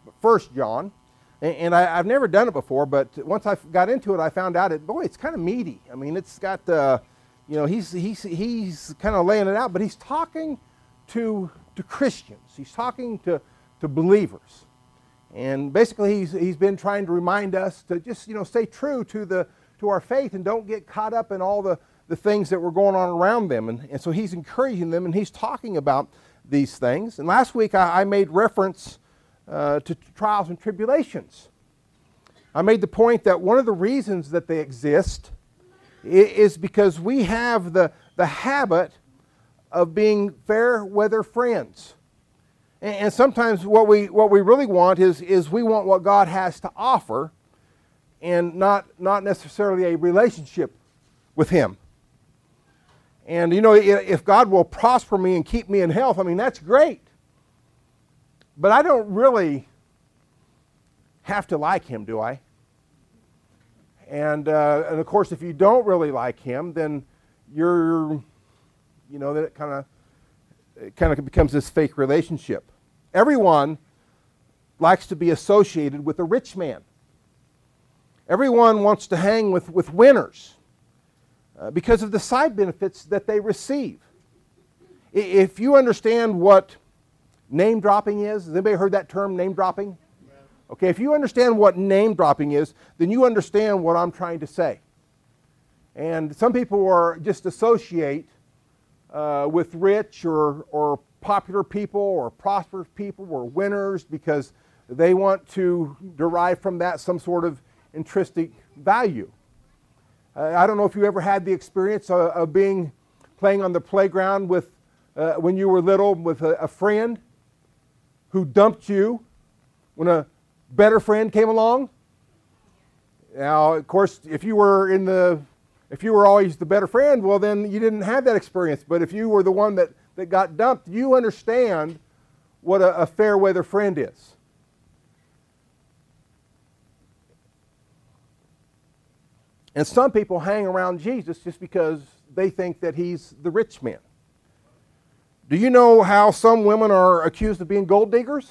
First John. And I've never done it before, but once I got into it, I found out it's kind of meaty. I mean, it's got, he's kind of laying it out, but he's talking to Christians. He's talking to believers. And basically, he's been trying to remind us to just, stay true to our faith and don't get caught up in all the things that were going on around them. And so he's encouraging them, and he's talking about these things. And last week, I made reference to trials and tribulations. I made the point that one of the reasons that they exist is because we have the habit of being fair weather friends. And sometimes what we really want is we want what God has to offer and not necessarily a relationship with Him. And if God will prosper me and keep me in health, I mean, that's great. But I don't really have to like Him, do I? And of course, if you don't really like Him, then then it kind of becomes this fake relationship. Everyone likes to be associated with a rich man. Everyone wants to hang with winners because of the side benefits that they receive. If you understand what name dropping is, has anybody heard that term, name dropping? Okay, if you understand what name dropping is, then you understand what I'm trying to say. And some people are just associate with rich or popular people or prosperous people or winners because they want to derive from that some sort of intrinsic value. I don't know if you ever had the experience of playing on the playground with when you were little with a friend who dumped you when a better friend came along. Now, of course, if you were always the better friend, well, then you didn't have that experience. But if you were the one that got dumped, you understand what a fair weather friend is. And some people hang around Jesus just because they think that He's the rich man. Do you know how some women are accused of being gold diggers?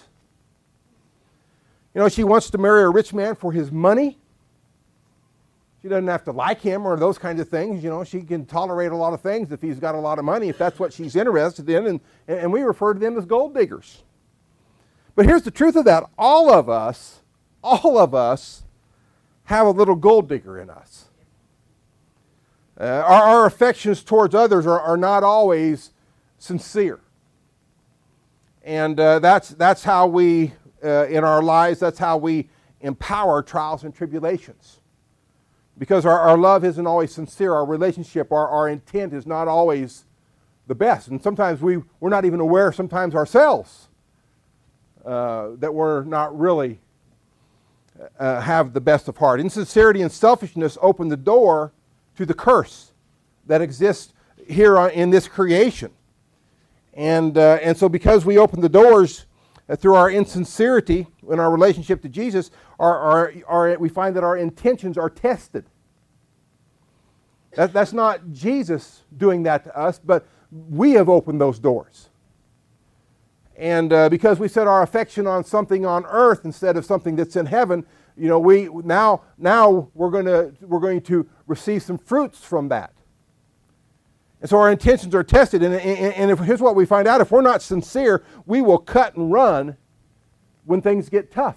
She wants to marry a rich man for his money. She doesn't have to like him or those kinds of things. She can tolerate a lot of things if he's got a lot of money, if that's what she's interested in. And we refer to them as gold diggers. But here's the truth of that. All of us have a little gold digger in us. Our affections towards others are not always sincere. And that's how we, in our lives, that's how we empower trials and tribulations. Because our love isn't always sincere. Our relationship, our intent is not always the best. And sometimes we're not even aware sometimes ourselves that we're not really have the best of heart. Insincerity and selfishness open the door to the curse that exists here in this creation. And so because we open the doors through our insincerity in our relationship to Jesus, we find that our intentions are tested. That's not Jesus doing that to us, but we have opened those doors. And because we set our affection on something on earth instead of something that's in heaven, we now we're going to receive some fruits from that. And so our intentions are tested, and here's what we find out: if we're not sincere, we will cut and run when things get tough.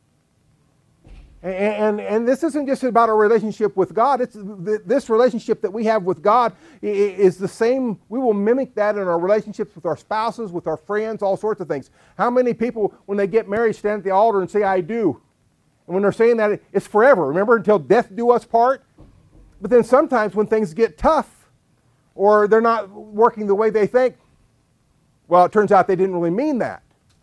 And this isn't just about our relationship with God. It's this relationship that we have with God is the same. We will mimic that in our relationships with our spouses, with our friends, all sorts of things. How many people, when they get married, stand at the altar and say, "I do"? And when they're saying that, it's forever. Remember, until death do us part? But then sometimes when things get tough, or they're not working the way they think, well, it turns out they didn't really mean that.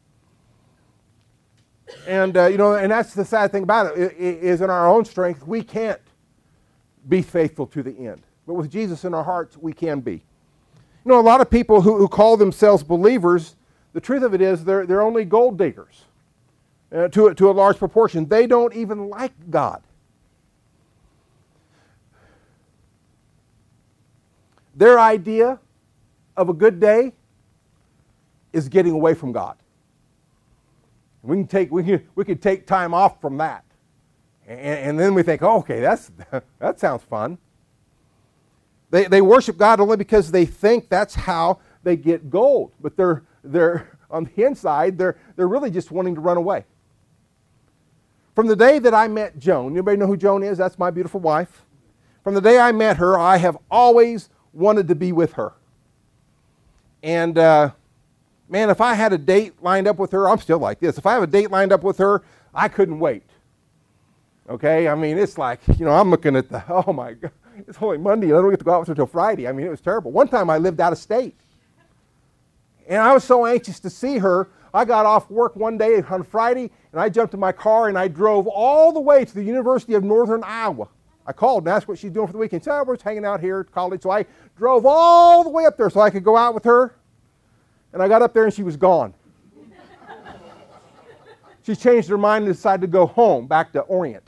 And and that's the sad thing about it, is in our own strength, we can't be faithful to the end. But with Jesus in our hearts, we can be. A lot of people who call themselves believers, the truth of it is they're only gold diggers to a large proportion. They don't even like God. Their idea of a good day is getting away from God. We could take time off from that. And then we think, oh, okay, that sounds fun. They worship God only because they think that's how they get gold. But they're on the inside, they're really just wanting to run away. From the day that I met Joan, anybody know who Joan is? That's my beautiful wife. From the day I met her, I have always wanted to be with her. And man, if I had a date lined up with her, I'm still like this. If I have a date lined up with her, I couldn't wait. Okay? I mean, it's like, I'm looking at oh my God, it's only Monday and I don't get to go out with her until Friday. I mean, it was terrible. One time I lived out of state. And I was so anxious to see her, I got off work one day on Friday and I jumped in my car and I drove all the way to the University of Northern Iowa. I called and asked what she's doing for the weekend. She said, we're just hanging out here at college. So I drove all the way up there so I could go out with her. And I got up there and she was gone. She changed her mind and decided to go home, back to Orient.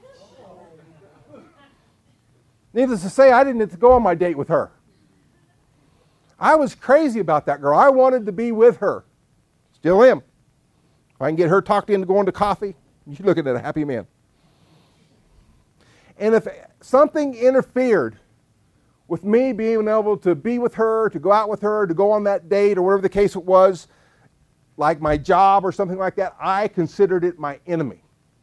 Needless to say, I didn't get to go on my date with her. I was crazy about that girl. I wanted to be with her. Still am. If I can get her talked into going to coffee, you're looking at a happy man. And if something interfered with me being able to be with her, to go out with her, to go on that date, or whatever the case it was, like my job or something like that, I considered it my enemy.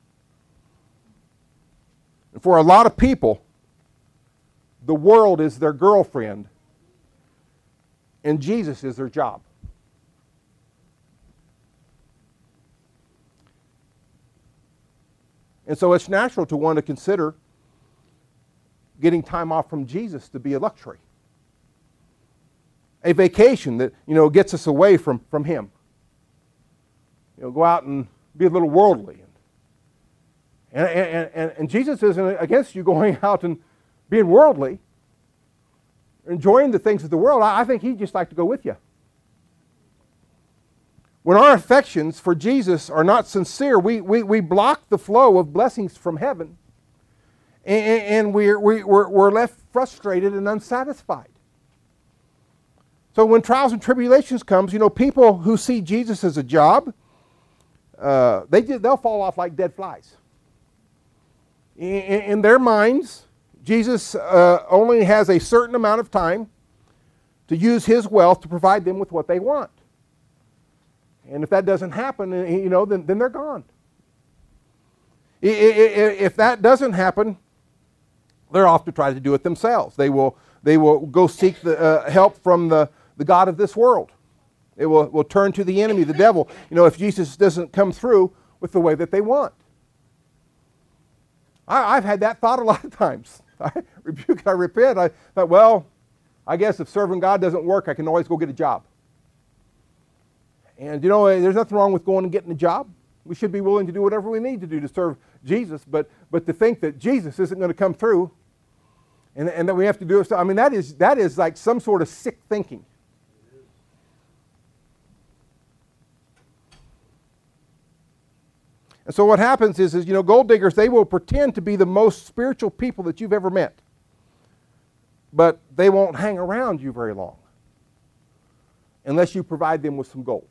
And for a lot of people, the world is their girlfriend, and Jesus is their job. And so it's natural to want to consider getting time off from Jesus to be a luxury. A vacation that, gets us away from Him. Go out and be a little worldly. And Jesus isn't against you going out and being worldly, enjoying the things of the world. I think He'd just like to go with you. When our affections for Jesus are not sincere, we block the flow of blessings from heaven, and we're left frustrated and unsatisfied. So when trials and tribulations comes, people who see Jesus as a job, they'll fall off like dead flies. In their minds, Jesus only has a certain amount of time to use His wealth to provide them with what they want. And if that doesn't happen, then they're gone. If that doesn't happen, they're off to try to do it themselves. They will go seek the help from the god of this world. They will turn to the enemy, the devil, if Jesus doesn't come through with the way that they want. I've had that thought a lot of times. I rebuke, I repent. I thought, well, I guess if serving God doesn't work, I can always go get a job. And there's nothing wrong with going and getting a job. We should be willing to do whatever we need to do to serve Jesus, but to think that Jesus isn't going to come through and that we have to do it. I mean, that is like some sort of sick thinking. And so what happens is gold diggers, they will pretend to be the most spiritual people that you've ever met. But they won't hang around you very long unless you provide them with some gold.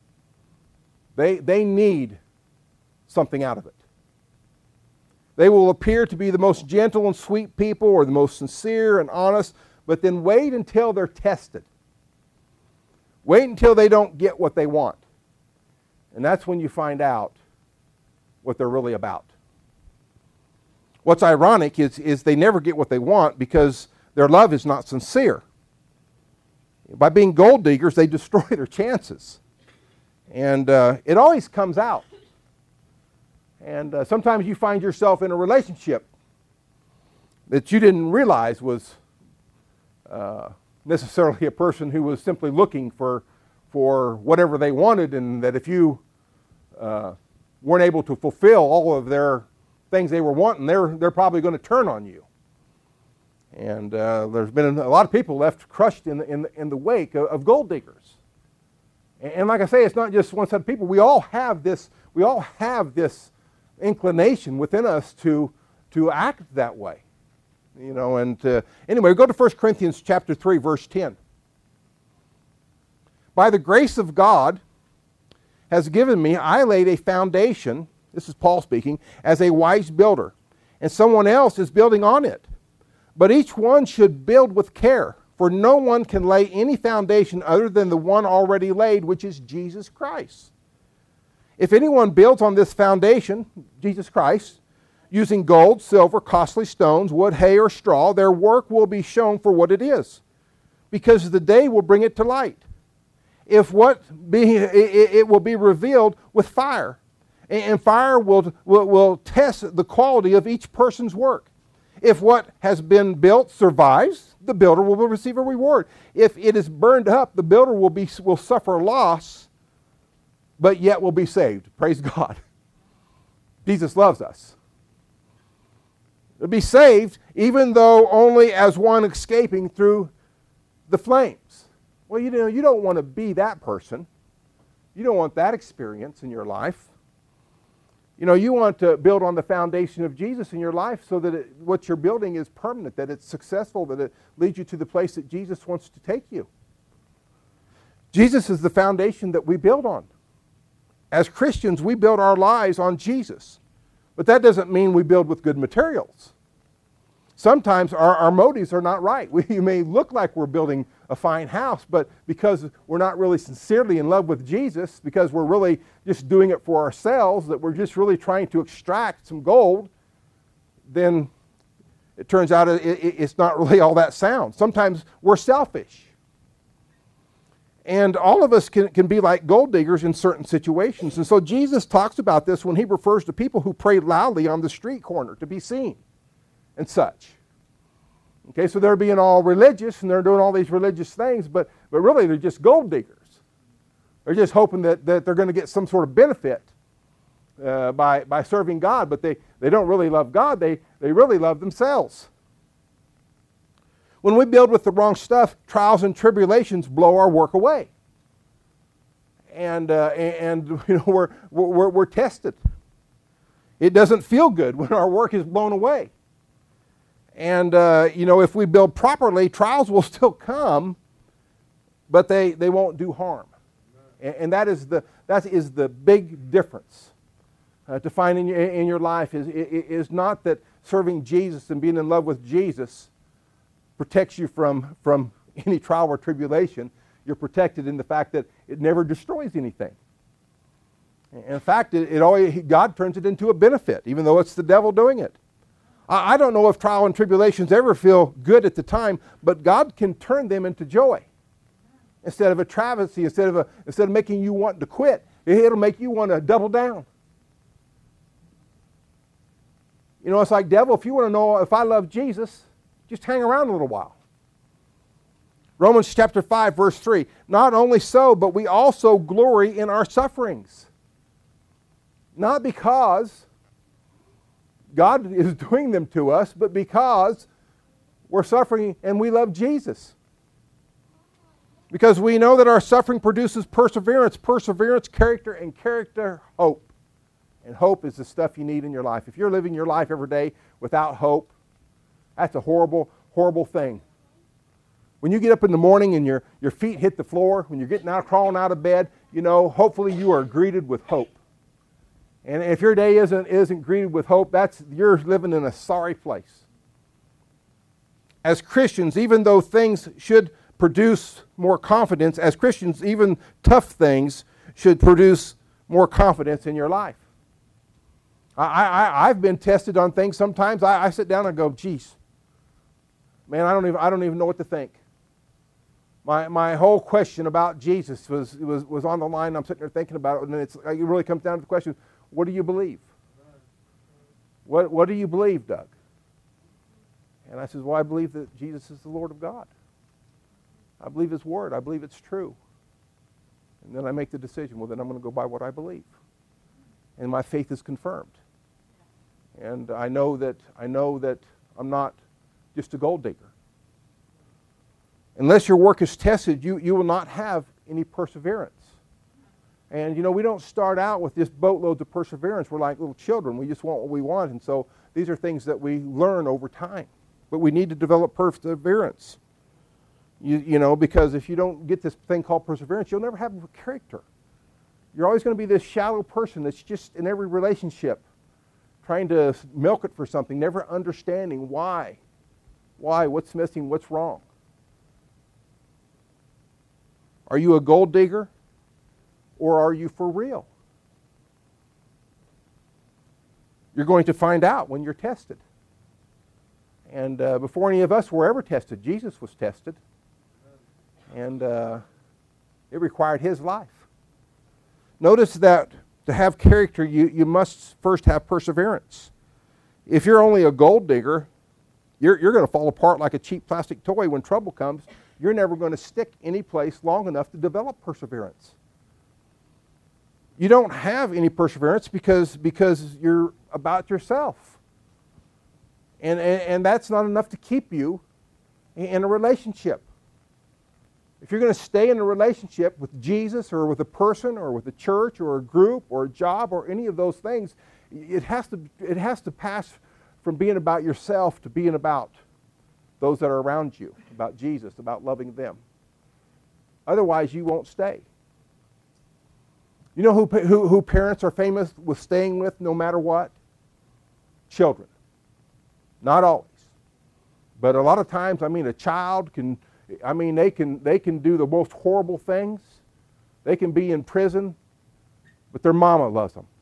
They need something out of it. They will appear to be the most gentle and sweet people or the most sincere and honest, but then wait until they're tested. Wait until they don't get what they want. And that's when you find out what they're really about. What's ironic is they never get what they want because their love is not sincere. By being gold diggers, they destroy their chances. And it always comes out. And sometimes you find yourself in a relationship that you didn't realize was necessarily a person who was simply looking for whatever they wanted, and that if you weren't able to fulfill all of their things they were wanting, they're probably going to turn on you. And there's been a lot of people left crushed in the wake of gold diggers. And like I say, it's not just one set of people. We all have this inclination within us to act that way. Anyway, go to 1 Corinthians chapter 3, verse 10. By the grace of God has given me, I laid a foundation, this is Paul speaking, as a wise builder, and someone else is building on it. But each one should build with care, for no one can lay any foundation other than the one already laid, which is Jesus Christ. If anyone builds on this foundation, Jesus Christ, using gold, silver, costly stones, wood, hay, or straw, their work will be shown for what it is, because the day will bring it to light. It will be revealed with fire, and fire will test the quality of each person's work. If what has been built survives, the builder will receive a reward. If it is burned up, the builder will suffer loss, but yet will be saved. Praise God. Jesus loves us. To be saved, even though only as one escaping through the flames. Well, you don't want to be that person. You don't want that experience in your life. You want to build on the foundation of Jesus in your life so that what you're building is permanent, that it's successful, that it leads you to the place that Jesus wants to take you. Jesus is the foundation that we build on. As Christians, we build our lives on Jesus. But that doesn't mean we build with good materials. Sometimes our motives are not right. We may look like we're building a fine house, but because we're not really sincerely in love with Jesus, because we're really just doing it for ourselves, that we're just really trying to extract some gold, then it turns out it's not really all that sound. Sometimes we're selfish. And all of us can be like gold diggers in certain situations. And so Jesus talks about this when he refers to people who pray loudly on the street corner to be seen and such. Okay, so they're being all religious and they're doing all these religious things, but really they're just gold diggers. They're just hoping that they're going to get some sort of benefit by serving God, but they don't really love God. They really love themselves. When we build with the wrong stuff, trials and tribulations blow our work away. And we're tested. It doesn't feel good when our work is blown away. And if we build properly, trials will still come, but they won't do harm. And that is the big difference to find in your life is not that serving Jesus and being in love with Jesus protects you from any trial or tribulation. You're protected in the fact that it never destroys anything. In fact, God turns it into a benefit, even though it's the devil doing it. I don't know if trial and tribulations ever feel good at the time, but God can turn them into joy. Instead of a travesty, instead of making you want to quit, it'll make you want to double down. It's like, devil, if you want to know if I love Jesus, just hang around a little while. Romans chapter 5, verse 3. Not only so, but we also glory in our sufferings. Not because God is doing them to us, but because we're suffering and we love Jesus. Because we know that our suffering produces perseverance, character, and character, hope. And hope is the stuff you need in your life. If you're living your life every day without hope, that's a horrible, horrible thing. When you get up in the morning and your feet hit the floor, when you're crawling out of bed, hopefully you are greeted with hope. And if your day isn't greeted with hope, you're living in a sorry place. As Christians, even though things should produce more confidence, as Christians, even tough things should produce more confidence in your life. I've been tested on things sometimes. I sit down and go, geez, man, I don't even know what to think. My whole question about Jesus was on the line. I'm sitting there thinking about it, and then it really comes down to the question, what do you believe? What do you believe, Doug? And I says, well, I believe that Jesus is the Lord of God. I believe His Word. I believe it's true. And then I make the decision, well, then I'm going to go by what I believe. And my faith is confirmed. And I know that I'm not just a gold digger. Unless your work is tested, you will not have any perseverance. And, we don't start out with just boatloads of perseverance. We're like little children. We just want what we want. And so these are things that we learn over time. But we need to develop perseverance. Because if you don't get this thing called perseverance, you'll never have character. You're always going to be this shallow person that's just in every relationship trying to milk it for something, never understanding why. Why? What's missing? What's wrong? Are you a gold digger, or are you for real? You're going to find out when you're tested. And before any of us were ever tested, Jesus was tested. And it required his life. Notice that to have character, you must first have perseverance. If you're only a gold digger, you're going to fall apart like a cheap plastic toy when trouble comes. You're never going to stick any place long enough to develop perseverance. You don't have any perseverance because you're about yourself. And that's not enough to keep you in a relationship. If you're going to stay in a relationship with Jesus or with a person or with a church or a group or a job or any of those things, it has to pass from being about yourself to being about those that are around you, about Jesus, about loving them. Otherwise, you won't stay. You know who parents are famous with staying with no matter what? Children. Not always. But a lot of times, a child can, they can do the most horrible things. They can be in prison, but their mama loves them.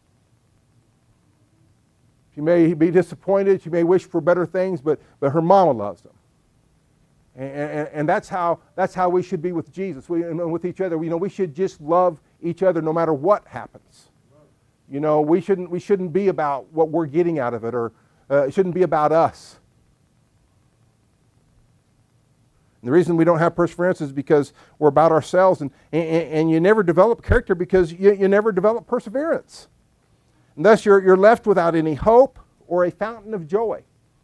She may be disappointed, she may wish for better things, but her mama loves them. And that's how we should be with Jesus, with each other. We should just love each other no matter what happens. We shouldn't be about what we're getting out of it, or it shouldn't be about us. And the reason we don't have perseverance is because we're about ourselves, and you never develop character because you never develop perseverance. And thus you're left without any hope or a fountain of joy.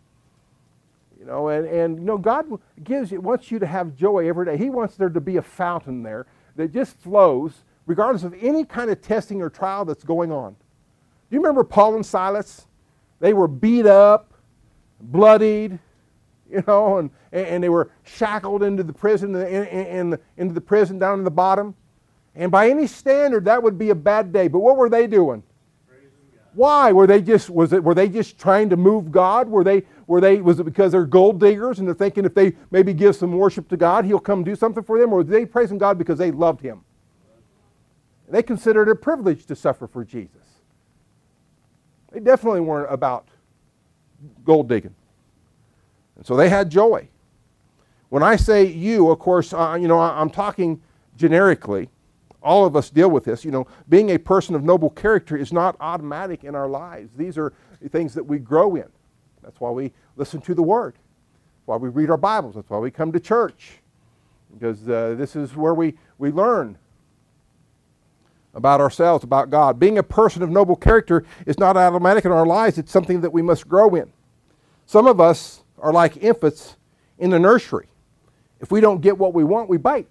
God wants you to have joy every day. He wants there to be a fountain there that just flows regardless of any kind of testing or trial that's going on. Do you remember Paul and Silas? They were beat up, bloodied, and they were shackled into the prison, into the prison down in the bottom. And by any standard, that would be a bad day. But what were they doing? Why? Were they just trying to move God? Was it because they're gold diggers and they're thinking if they maybe give some worship to God, he'll come do something for them? Or were they praising God because they loved him? They considered it a privilege to suffer for Jesus. They definitely weren't about gold digging. And so they had joy. When I say you, of course, I'm talking generically. All of us deal with this. Being a person of noble character is not automatic in our lives. These are things that we grow in. That's why we listen to the Word. That's why we read our Bibles. That's why we come to church. Because this is where we learn about ourselves, about God. Being a person of noble character is not automatic in our lives. It's something that we must grow in. Some of us are like infants in the nursery. If we don't get what we want, we bite.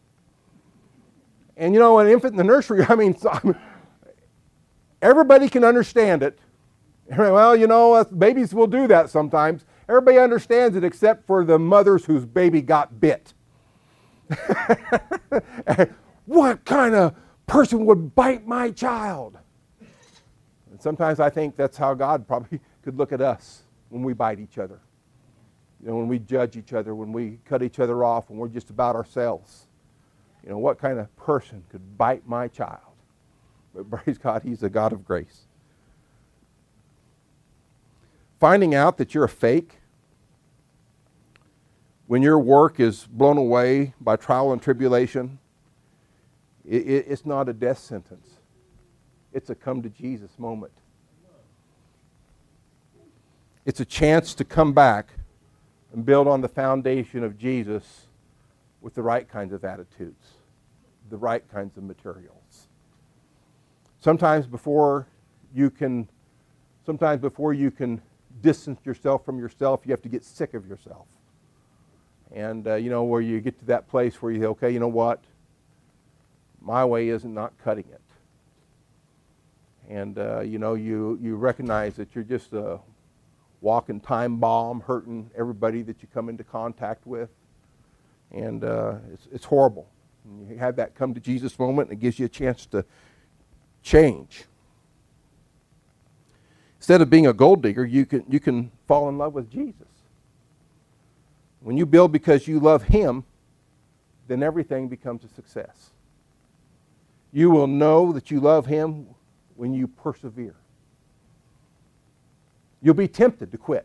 And an infant in the nursery, everybody can understand it. Well, babies will do that sometimes. Everybody understands it except for the mothers whose baby got bit. What kind of person would bite my child? And sometimes I think that's how God probably could look at us when we bite each other. When we judge each other, when we cut each other off, when we're just about ourselves. What kind of person could bite my child? But praise God, he's a God of grace. Finding out that you're a fake when your work is blown away by trial and tribulation, it's not a death sentence. It's a come to Jesus moment. It's a chance to come back and build on the foundation of Jesus with the right kinds of attitudes, the right kinds of materials. Sometimes before you can distance yourself from yourself, you have to get sick of yourself. And, where you get to that place where you say, okay, you know what? My way isn't not cutting it. And, you recognize that you're just a walking time bomb, hurting everybody that you come into contact with. And it's horrible. And you have that come to Jesus moment, and it gives you a chance to change. Instead of being a gold digger, you can fall in love with Jesus. When you build because you love Him, then everything becomes a success. You will know that you love Him when you persevere. You'll be tempted to quit.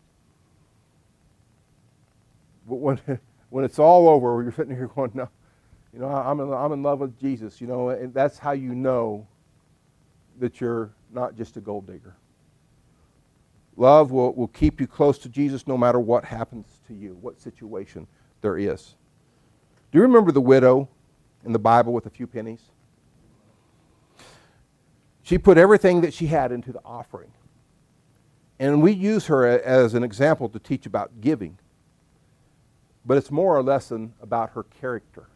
But when it's all over, you're sitting here going, no, I'm in love with Jesus. And that's how you know that you're not just a gold digger. Love will keep you close to Jesus no matter what happens to you, what situation there is. Do you remember the widow in the Bible with a few pennies? She put everything that she had into the offering. And we use her as an example to teach about giving. But it's more or less about her character.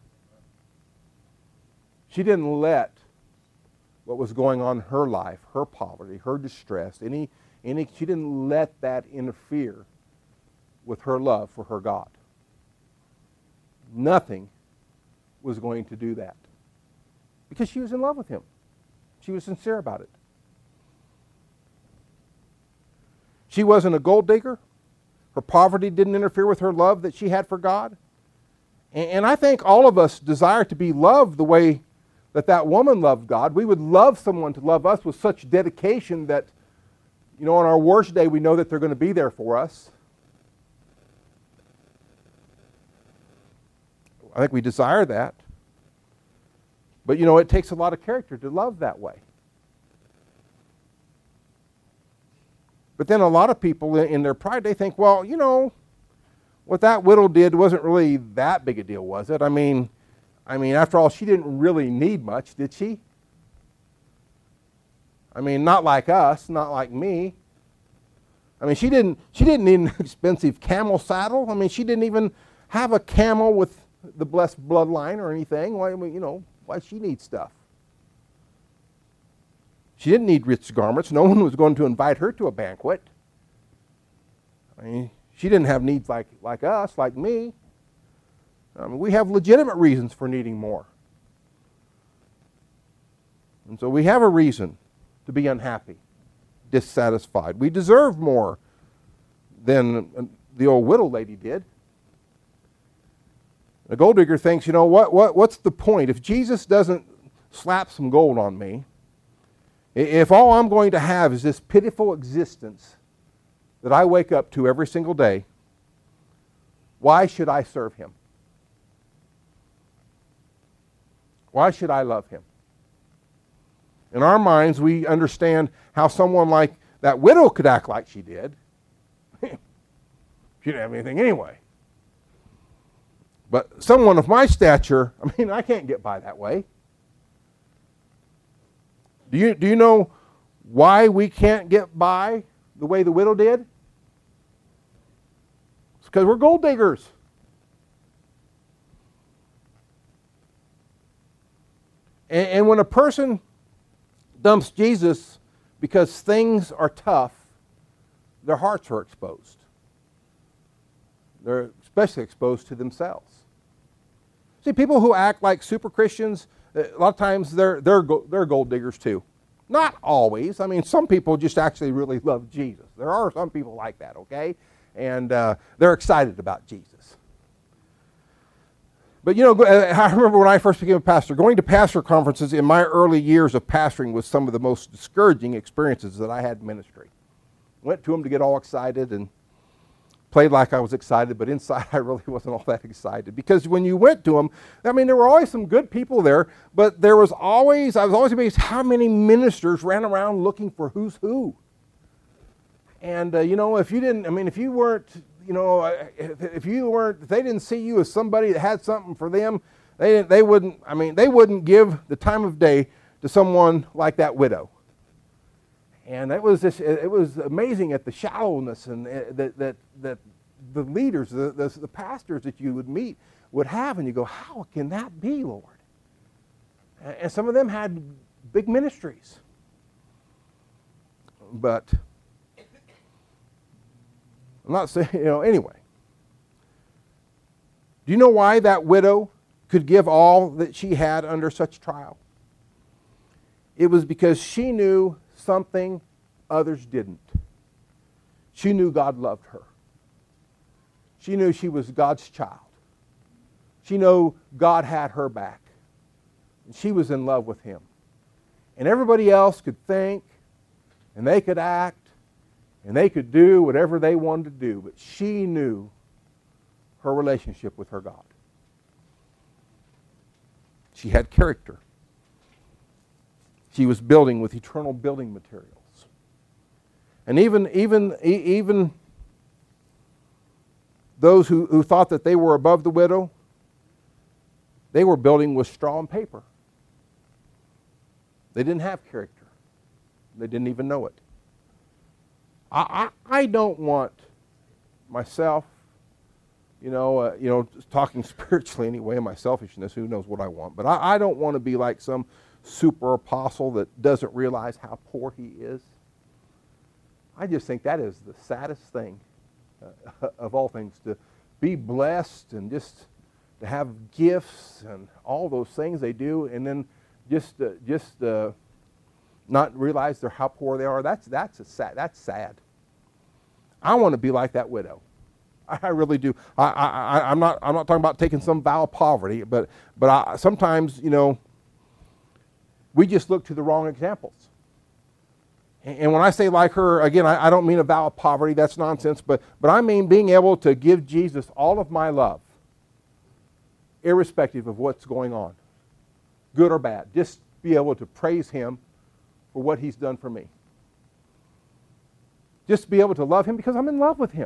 She didn't let what was going on in her life, her poverty, her distress, she didn't let that interfere with her love for her God. Nothing was going to do that. Because she was in love with Him. She was sincere about it. She wasn't a gold digger. Her poverty didn't interfere with her love that she had for God. And I think all of us desire to be loved the way that woman loved God. We would love someone to love us with such dedication that, on our worst day, we know that they're going to be there for us. I think we desire that. But, it takes a lot of character to love that way. But then a lot of people in their pride, they think, well, what that widow did wasn't really that big a deal, was it? I mean, after all, she didn't really need much, did she? Not like us, not like me. She didn't need an expensive camel saddle. She didn't even have a camel with the blessed bloodline or anything. Why she need stuff? She didn't need rich garments. No one was going to invite her to a banquet. She didn't have needs like us, like me. We have legitimate reasons for needing more. And so we have a reason to be unhappy, dissatisfied. We deserve more than the old widow lady did. The gold digger thinks, what's the point? If Jesus doesn't slap some gold on me, if all I'm going to have is this pitiful existence that I wake up to every single day, why should I serve Him? Why should I love Him? In our minds, we understand how someone like that widow could act like she did. She didn't have anything anyway. But someone of my stature, I can't get by that way. Do you know why we can't get by the way the widow did? It's because we're gold diggers. And when a person dumps Jesus because things are tough, their hearts are exposed. They're especially exposed to themselves. See, people who act like super Christians, a lot of times they're gold diggers too. Not always. Some people just actually really love Jesus. There are some people like that, okay? And they're excited about Jesus. But I remember when I first became a pastor, going to pastor conferences in my early years of pastoring was some of the most discouraging experiences that I had in ministry. Went to them to get all excited and played like I was excited, but inside I really wasn't all that excited. Because when you went to them, there were always some good people there, but I was always amazed how many ministers ran around looking for who's who. And, if you didn't, if you weren't, if they didn't see you as somebody that had something for them, they wouldn't give the time of day to someone like that widow. And it was amazing at the shallowness and that the leaders, the pastors that you would meet would have, and you go, how can that be, Lord? And some of them had big ministries. But I'm not saying, anyway. Do you know why that widow could give all that she had under such trial? It was because she knew something others didn't. She knew God loved her. She knew she was God's child. She knew God had her back. And she was in love with him. And everybody else could think, and they could act, and they could do whatever they wanted to do. But she knew her relationship with her God. She had character. She was building with eternal building materials. And even those who thought that they were above the widow, they were building with straw and paper. They didn't have character. They didn't even know it. I don't want myself, talking spiritually anyway, my selfishness, who knows what I want. But I don't want to be like some super apostle that doesn't realize how poor he is. I just think that is the saddest thing of all things, to be blessed and just to have gifts and all those things they do, and then just not realize how poor they are. That's sad. I want to be like that widow. I really do. I'm not talking about taking some vow of poverty, but sometimes we just look to the wrong examples. And when I say like her, again, I don't mean a vow of poverty. That's nonsense. But I mean being able to give Jesus all of my love, irrespective of what's going on, good or bad. Just be able to praise him for what he's done for me. Just be able to love him because I'm in love with him.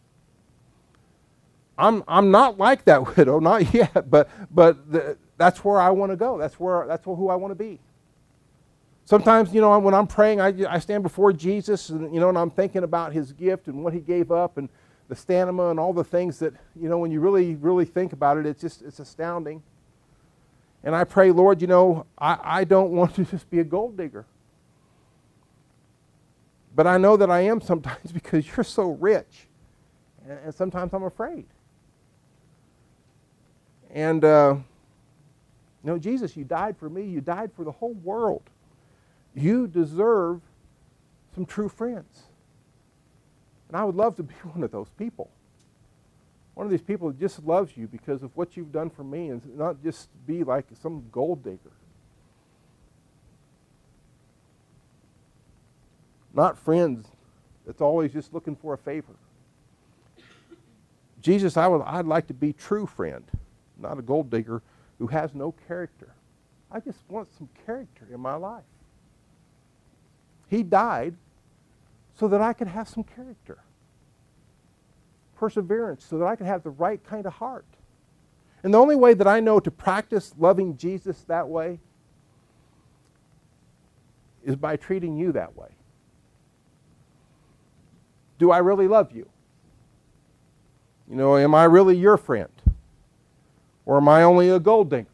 I'm not like that widow, not yet, but that's where I want to go. That's who I want to be. Sometimes, when I'm praying, I stand before Jesus, and and I'm thinking about his gift and what he gave up, and the stamina and all the things that when you really, really think about it, it's astounding. And I pray, Lord, I don't want to just be a gold digger. But I know that I am sometimes because you're so rich. And sometimes I'm afraid. And, Jesus, you died for me. You died for the whole world. You deserve some true friends. And I would love to be one of those people. One of these people that just loves you because of what you've done for me, and not just be like some gold digger. Not friends that's always just looking for a favor. Jesus, I'd like to be true friend, not a gold digger who has no character. I just want some character in my life. He died so that I could have some character. Perseverance, so that I could have the right kind of heart. And the only way that I know to practice loving Jesus that way is by treating you that way. Do I really love you? Am I really your friend? Or am I only a gold digger?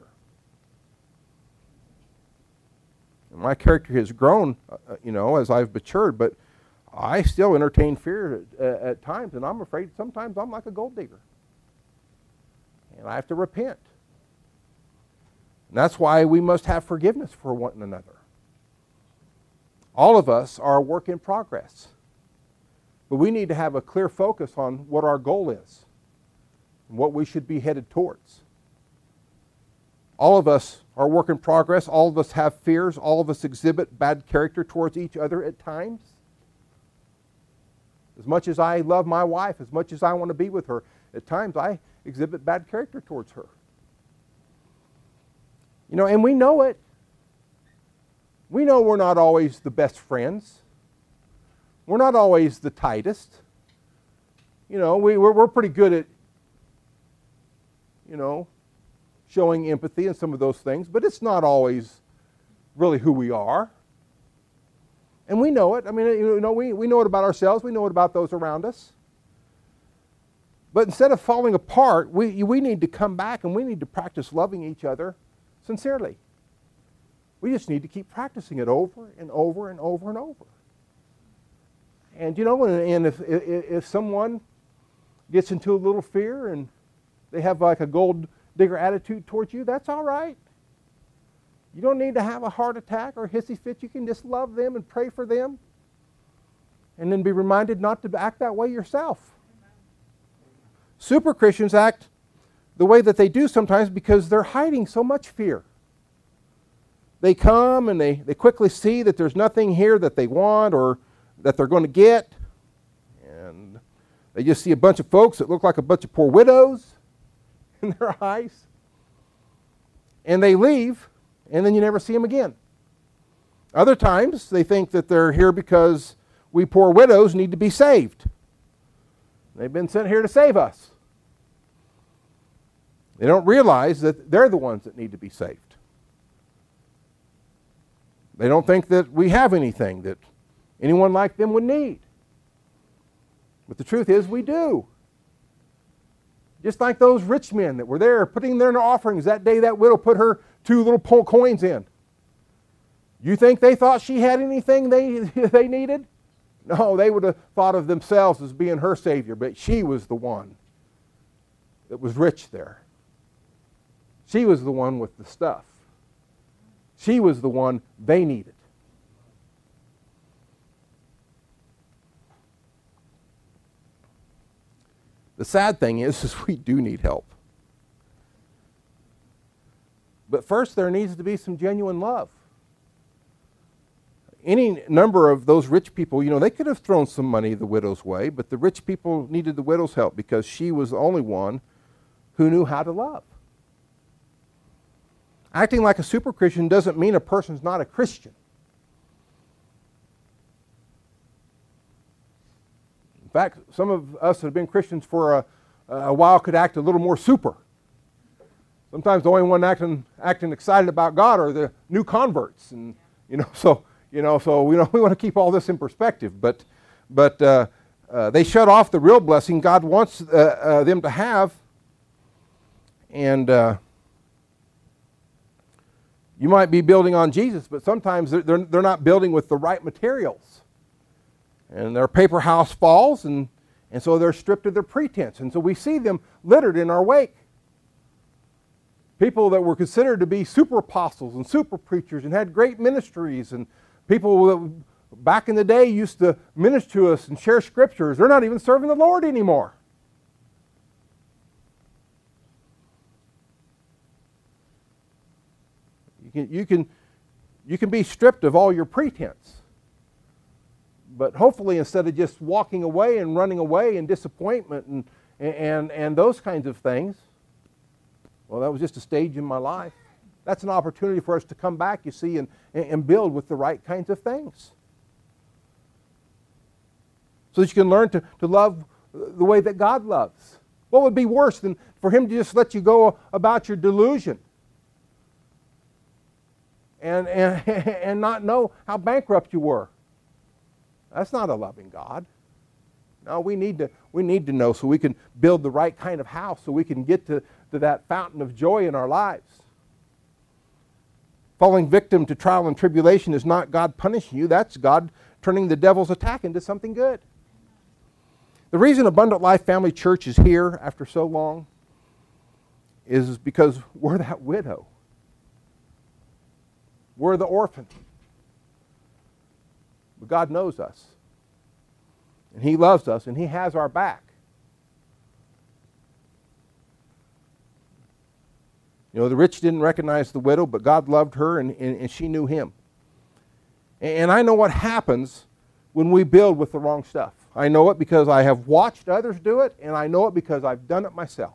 And my character has grown, as I've matured, but I still entertain fear at times, and I'm afraid sometimes I'm like a gold digger. And I have to repent. And that's why we must have forgiveness for one another. All of us are a work in progress. But we need to have a clear focus on what our goal is and what we should be headed towards. All of us are a work in progress. All of us have fears. All of us exhibit bad character towards each other at times. As much as I love my wife, as much as I want to be with her, at times I exhibit bad character towards her. And we know it. We know we're not always the best friends. We're not always the tightest. We're pretty good at, showing empathy and some of those things, but it's not always really who we are. And we know it. We know it about ourselves. We know it about those around us. But instead of falling apart, we need to come back and we need to practice loving each other sincerely. We just need to keep practicing it over and over and over and over. And if someone gets into a little fear and they have like a gold digger attitude towards you, that's all right. You don't need to have a heart attack or a hissy fit. You can just love them and pray for them. And then be reminded not to act that way yourself. Super Christians act the way that they do sometimes because they're hiding so much fear. They come and they quickly see that there's nothing here that they want or that they're going to get. And they just see a bunch of folks that look like a bunch of poor widows in their eyes. And they leave, and then you never see them again. Other times, they think that they're here because we poor widows need to be saved. They've been sent here to save us. They don't realize that they're the ones that need to be saved. They don't think that we have anything that anyone like them would need. But the truth is, we do. Just like those rich men that were there putting their offerings that day that widow put her 2 little coins in. You think they thought she had anything they needed? No, they would have thought of themselves as being her Savior, but she was the one that was rich there. She was the one with the stuff. She was the one they needed. The sad thing is we do need help. But first there needs to be some genuine love. Any number of those rich people, they could have thrown some money the widow's way, but the rich people needed the widow's help because she was the only one who knew how to love. Acting like a super Christian doesn't mean a person's not a Christian. In fact, some of us that have been Christians for a while could act a little more super. Sometimes the only one acting excited about God are the new converts, and so we want to keep all this in perspective. But they shut off the real blessing God wants them to have, and you might be building on Jesus, but sometimes they're not building with the right materials. And their paper house falls, and so they're stripped of their pretense. And so we see them littered in our wake. People that were considered to be super apostles and super preachers and had great ministries, and people that back in the day used to minister to us and share scriptures, they're not even serving the Lord anymore. You can be stripped of all your pretense. But hopefully instead of just walking away and running away in disappointment and those kinds of things, well, that was just a stage in my life. That's an opportunity for us to come back, you see, and build with the right kinds of things. So that you can learn to love the way that God loves. What would be worse than for Him to just let you go about your delusion and not know how bankrupt you were? That's not a loving God. No, we need to know so we can build the right kind of house, so we can get to that fountain of joy in our lives. Falling victim to trial and tribulation is not God punishing you. That's God turning the devil's attack into something good. The reason Abundant Life Family Church is here after so long is because we're that widow. We're the orphan. But God knows us. And He loves us, and He has our back. The rich didn't recognize the widow, but God loved her, and she knew Him. And I know what happens when we build with the wrong stuff. I know it because I have watched others do it, and I know it because I've done it myself.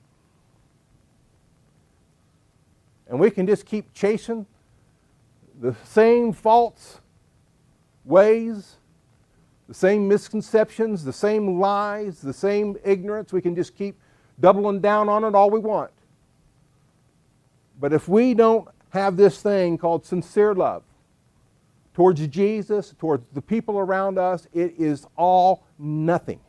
And we can just keep chasing the same false ways, the same misconceptions, the same lies, the same ignorance. We can just keep doubling down on it all we want. But if we don't have this thing called sincere love towards Jesus, towards the people around us, it is all nothing.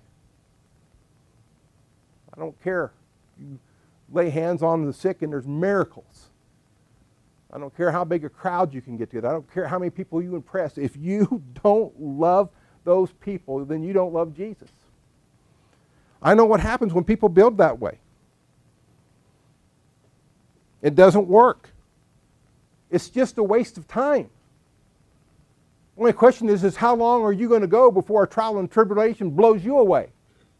I don't care. You lay hands on the sick and there's miracles. I don't care how big a crowd you can get together. I don't care how many people you impress. If you don't love those people, then you don't love Jesus. I know what happens when people build that way. It doesn't work. it's just a waste of time. The only question is how long are you going to go before a trial and tribulation blows you away?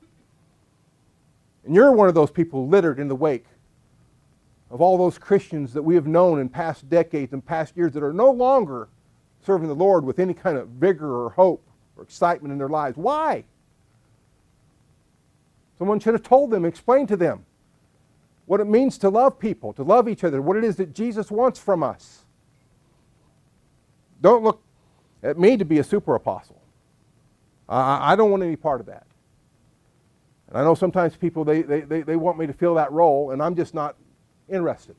And you're one of those people littered in the wake of all those Christians that we have known in past decades and past years that are no longer serving the Lord with any kind of vigor or hope or excitement in their lives. Why? Someone should have told them, explained to them what it means to love people, to love each other, what it is that Jesus wants from us. Don't look at me to be a super apostle. I don't want any part of that. And I know sometimes people, they want me to fill that role, and I'm just not interested.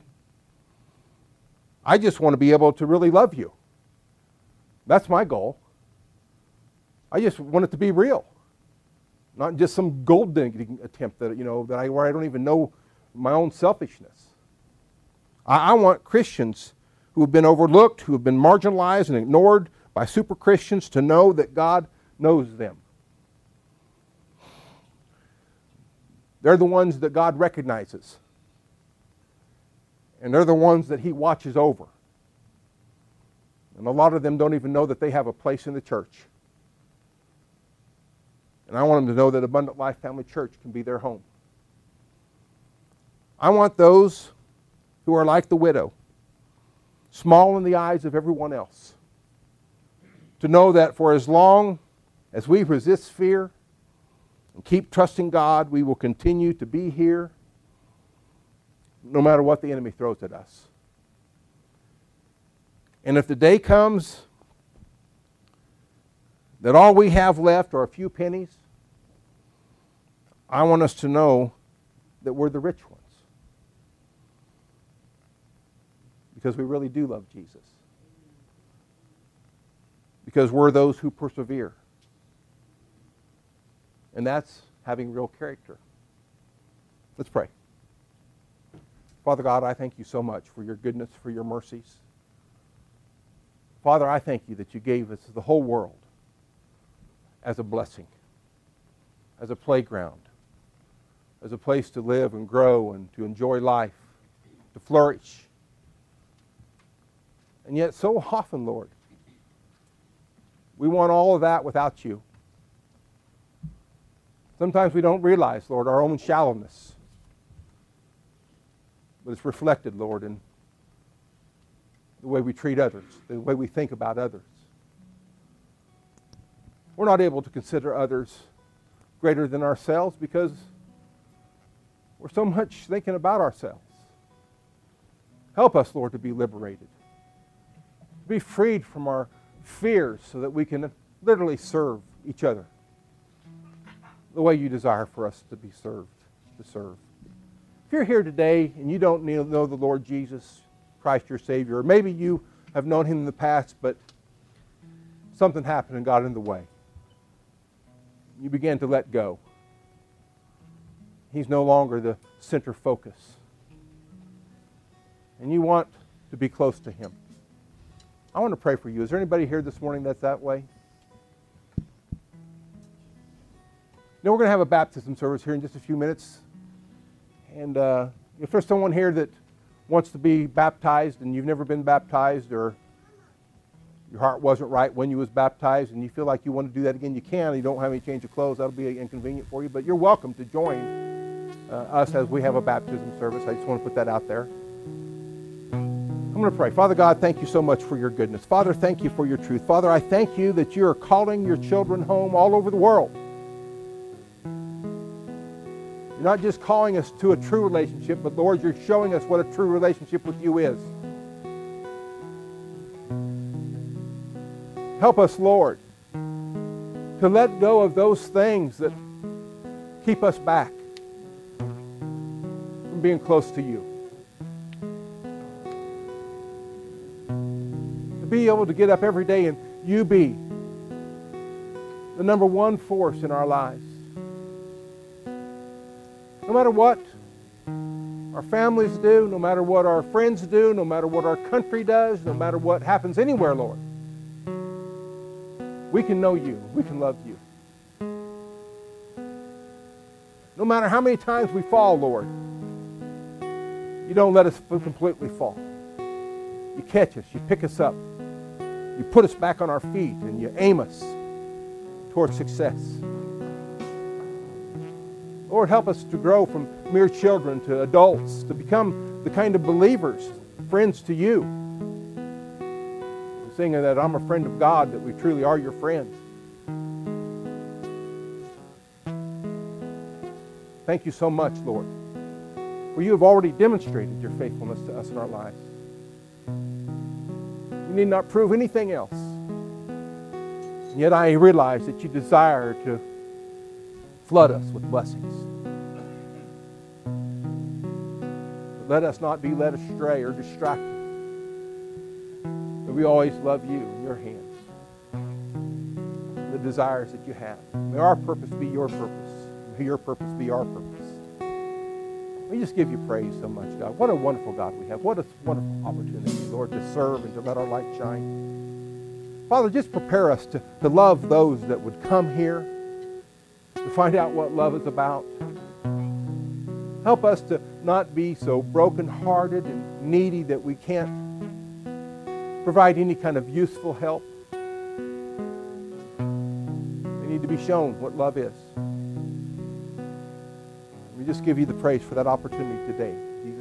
I just want to be able to really love you. That's my goal. I just want it to be real. Not just some gold digging attempt that, where I don't even know my own selfishness. I want Christians who have been overlooked, who have been marginalized and ignored by super Christians to know that God knows them. They're the ones that God recognizes. And they're the ones that He watches over. And a lot of them don't even know that they have a place in the church. And I want them to know that Abundant Life Family Church can be their home. I want those who are like the widow, small in the eyes of everyone else, to know that for as long as we resist fear and keep trusting God, we will continue to be here no matter what the enemy throws at us. And if the day comes that all we have left are a few pennies, I want us to know that we're the rich ones. Because we really do love Jesus. Because we're those who persevere. And that's having real character. Let's pray. Father God, I thank you so much for your goodness, for your mercies. Father, I thank you that you gave us the whole world as a blessing, as a playground, as a place to live and grow and to enjoy life, to flourish. And yet so often, Lord, we want all of that without you. Sometimes we don't realize, Lord, our own shallowness. But it's reflected, Lord, in the way we treat others, the way we think about others. We're not able to consider others greater than ourselves because we're so much thinking about ourselves. Help us, Lord, to be liberated, to be freed from our fears so that we can literally serve each other the way you desire for us to be served, to serve. If you're here today and you don't know the Lord Jesus Christ, your Savior, or maybe you have known Him in the past, but something happened and got in the way. You began to let go. He's no longer the center focus. And you want to be close to Him. I want to pray for you. Is there anybody here this morning that's that way? Now we're going to have a baptism service here in just a few minutes. And if there's someone here that wants to be baptized and you've never been baptized, or your heart wasn't right when you was baptized and you feel like you want to do that again, you can. You don't have any change of clothes. That'll be inconvenient for you. But you're welcome to join us as we have a baptism service. I just want to put that out there. I'm going to pray. Father God, thank you so much for your goodness. Father, thank you for your truth. Father, I thank you that you are calling your children home all over the world. You're not just calling us to a true relationship, but Lord, you're showing us what a true relationship with you is. Help us, Lord, to let go of those things that keep us back from being close to you. To be able to get up every day and you be the number one force in our lives. No matter what our families do, no matter what our friends do, no matter what our country does, no matter what happens anywhere, Lord, we can know you. We can love you. No matter how many times we fall, Lord, you don't let us completely fall. You You catch us, you pick us up, you put us back on our feet, and you aim us towards success. Lord, help us to grow from mere children to adults, to become the kind of believers, friends to you. Singing that I'm a friend of God, that we truly are your friends. Thank you so much, Lord, for you have already demonstrated your faithfulness to us in our lives. You need not prove anything else. And yet I realize that you desire to flood us with blessings. But let us not be led astray or distracted. But we always love you in your hands. The desires that you have. May our purpose be your purpose. May your purpose be our purpose. We just give you praise so much, God. What a wonderful God we have. What a wonderful opportunity, Lord, to serve and to let our light shine. Father, just prepare us to love those that would come here, to find out what love is about. Help us to not be so brokenhearted and needy that we can't provide any kind of useful help. We need to be shown what love is. We just give you the praise for that opportunity today. In Jesus'